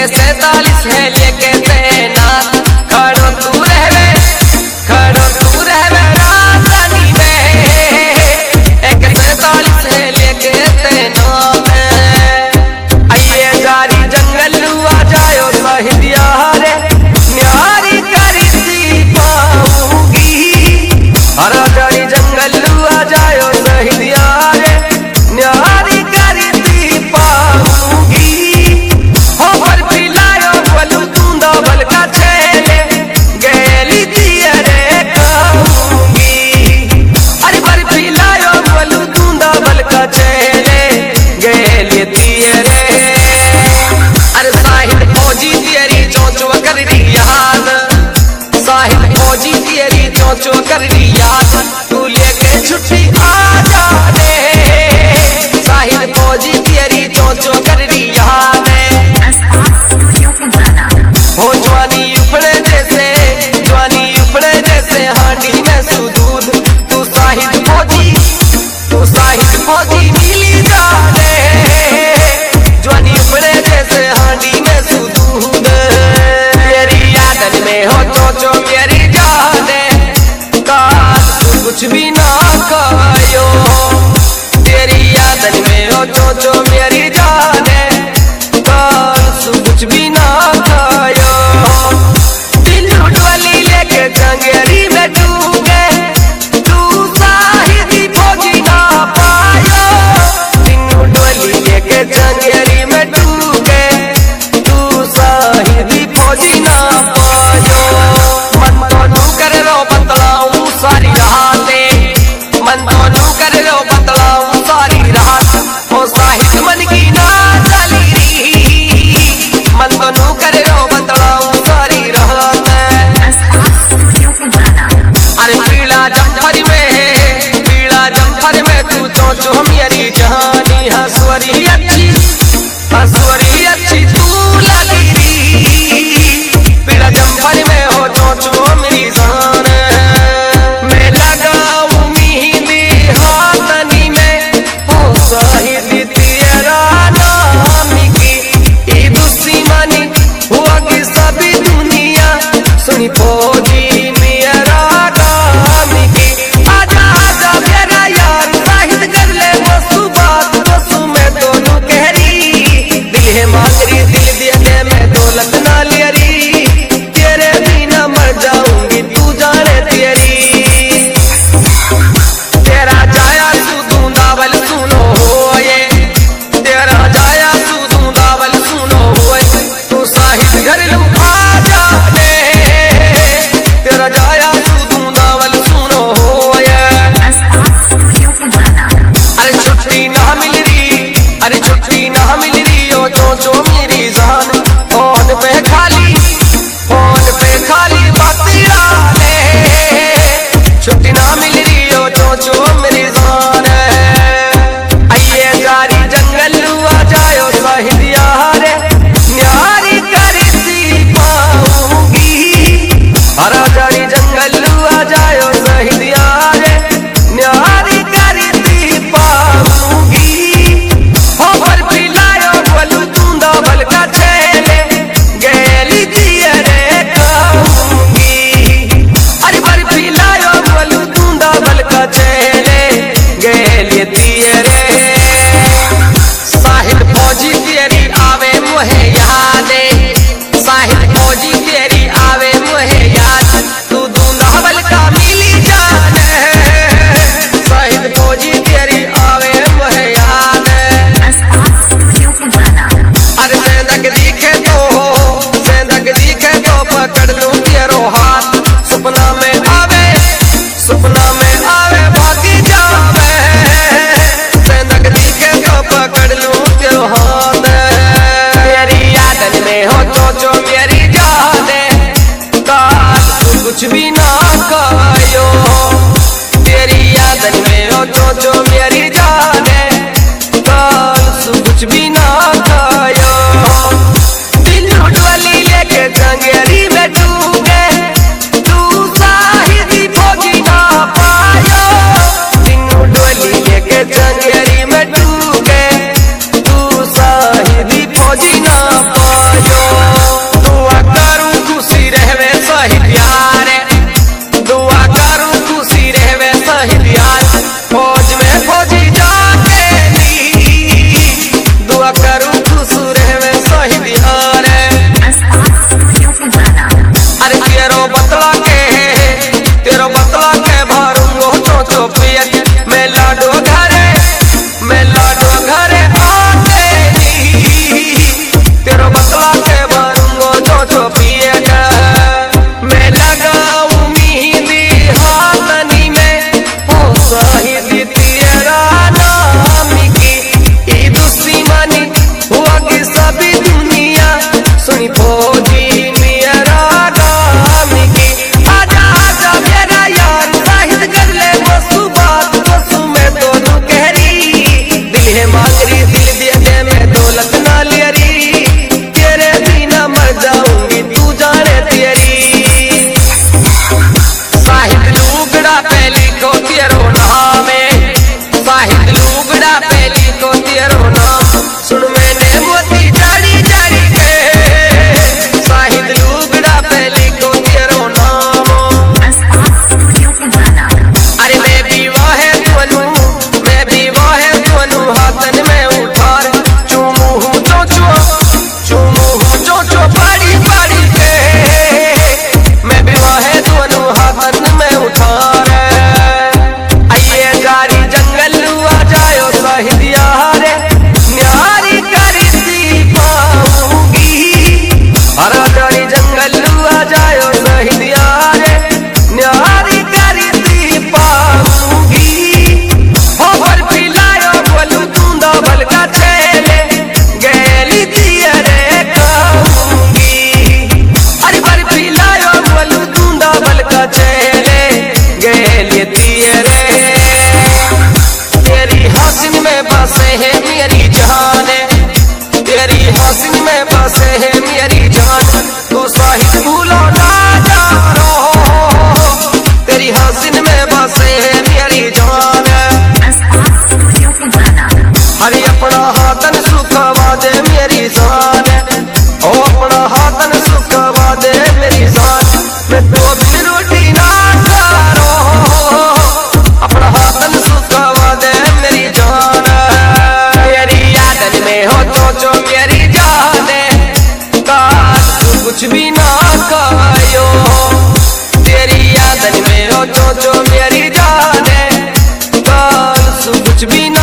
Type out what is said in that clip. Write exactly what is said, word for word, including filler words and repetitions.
के सैतालीस है लेके तैनात, खड़ो तू रहवे खड़ो तू रहवे राजधानी में, एक सैतालीस है लेके तैनात। आइए गाड़ी जंगल आ जाओ शहीदिया रे, न्यारी करी थी पाऊंगी। हरा गाड़ी जंगल आ जाओ शहीदिया रे, न्यारी करी थी पाऊंगी। हो पर पिलायो बोलू दूंदा बल का छेले, गैली दिया रे कहूंगी। अरे पर पिलायो बोलू दूंदा बल का छेले, गैली दिया रे। अरे साहिल फौजी तेरी चोचो कर दी याद, साहिल फौजी तेरी चोचो कर दी याद, तू लेके छुट्टी आ जा रे। साहिल फौजी तेरी चोचो कर दी याद, हो जवानी उपड़े जैसे जवानी उपड़े जैसे हांडी में सुदूध, तू साहिल फौजी तू साहिल फौजी मिली जा रे। जवानी उपड़े जैसे हांडी में सुदूध, मेरी यादन में हो चोचो मेरी जान, काश कुछ भी ना खायो। तेरी यादन में हो चोचो मेरी जान, सुनी फौजी मेरा नाम की आजा आजा मेरा यार साहिद कर ले बसु बात बसु मैं दोनों कहरी दिल है मांगरी दिल दे दे मैं दौलत ना लियरी तेरे बिना मर जाऊंगी तू जाने तेरी साहिद लुगड़ा पहली को तेरो नाम है साहिद लुगड़ा पहली को तेरो नाम सुन मैंने मोती जाड़ी जाड़ी के साहिद लुगड़ा पहली को तेरो नाम अरे मैं भी वाह है दोनों मैं भी वाह है दोनों हाथन में उठार चूमू हूँ चो चो चूमू हूँ चो चो बड़ी बड़ी के मैं भी वाह है दोनों हाथन में उठार आइए गाड़ी जंगल आ जाओ साहिद यार न्यारी करी दी पाऊंगी हरा गाड़ी जंगल आ जाओ साहिद यार न्यारी करी दी पाऊंगी हो भर पिलायो बोलू दूंदा भल का चेले गैली दिया रे खाऊंगी अरे भर पिलायो बोलू दूंदा भल का चेले गैली दिया रे तेरी हसीन में बसे है मेरी जान तेरी हसीन में बसे है मेरी जान तो साहिद भूलो ना जानो तेरी हसीन में बसे है मेरी जान हरी अपना हाथन सुखवा दे मेरी जान ओ अपना हाथन सुखवा दे मेरी जान मैं तो बिन रोटी ना करो अपना हाथन सुखवा दे मेरी जान मेरी यादन में हो तो जो मेरी जान कुछ भी ना खायो तेरी यादन में हो तो जो मेरी जान कुछ भी ना